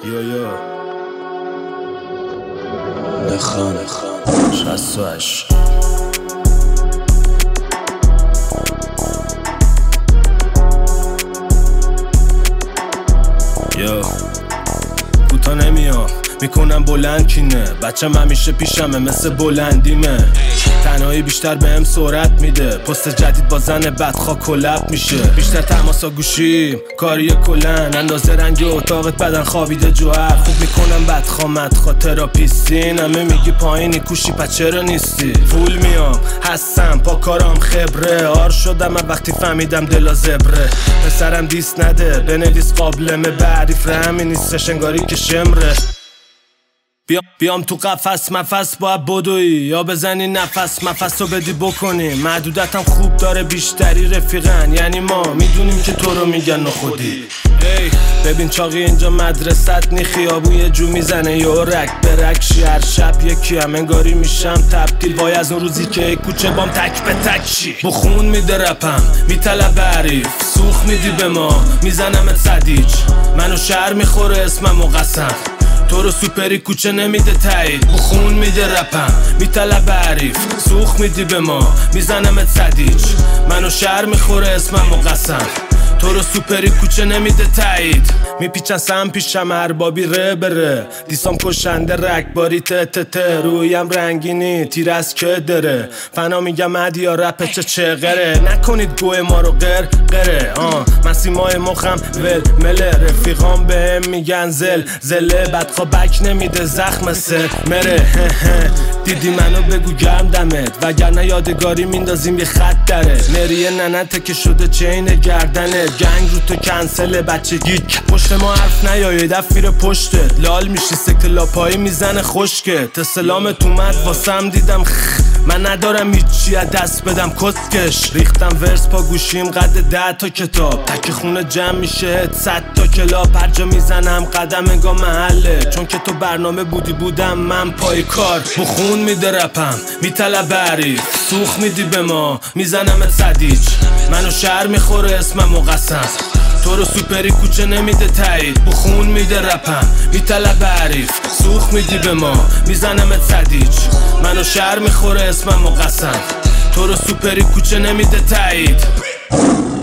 یو نخان 68 یو کوتا نمیام میکنم بلند کینه بچم همیشه پیشمه مثل بلندیمه تنهایی بیشتر بهم سرعت میده پست جدید با زن بدخوا کلپ میشه بیشتر تماسا گوشیم کاری کلن اندازه رنگ اتاقت بدن خوابیده جوهر خوب میکنم بدخوا مدخوا تراپیستین همه میگی پایینی کوشی پس چرا نیستی فول میام هستم پا کارام خبره آر شدم من وقتی فهمیدم دلا زبره پسرم دیست نده بنویس قابلمه بعریف رهمی نیستش انگاری که شمره بیام تو قفس مفس باید بدوی یا بزنی نفس مفس رو بدی بکنی محدودتم خوب داره بیشتری رفیقن یعنی ما میدونیم که تو رو میگن نخودی ای ببین چاقی اینجا مدرست نی خیابون یه جو میزنه یه رک به رکشی هر شب یکی هم انگاری میشم تبدیل وای از اون روزی که کوچه بام تک به تک شی بخون میده رپم میطلب عریف سوخ میدی به ما میزنم صدیج منو شهر میخوره اسمم و قسم تو رو سوپری کوچه نمیده تایید بخون میده رپم میطلب عریف سوخ میدی به ما میزنم صدیج منو شهر میخوره اسمم و قسم تو رو سوپری کوچه نمیده تایید میپیچن سم پیشم اربابی ره بره دیسام کشنده رکباری ته رویم رنگینی تیر از که داره فنا میگم ادیا رپ چغره نکنید گوه ما رو قره من سیمای مخم ول مله رفیقام بهم میگن زله بدخوا بک نمیده زخم سه مره دیدی منو بگو گرم دمت وگرنه یادگاری میندازیم یه خط داره نریه ننته که شده چین گردنه گنگ رو تو کنسله بچه گیک پشت ما حرف نیایه دفیر پشتت لال میشی سکلا پایی میزنه خشکت سلامت اومد واسم دیدم من ندارم هیچی از دست بدم کسکش ریختم ورس پا گوشیم قد 10 تا کتاب تک خونه جمع میشه 100 تا کلاب هر جا میزنم قدم انگاه محله چون که تو برنامه بودم من پای کار بخون میده رپم میطلب عریف سوخ میدی به ما میزنم صدیج منو شهر میخوره اسمم و قسم تو رو سوپری کوچه نمیده تایید بخون میده رپم میطلب عریف سوخ میدی به ما میزنم صدیج منو شهر میخوره اسمم و قسم تو رو سوپری کوچه نمیده تایید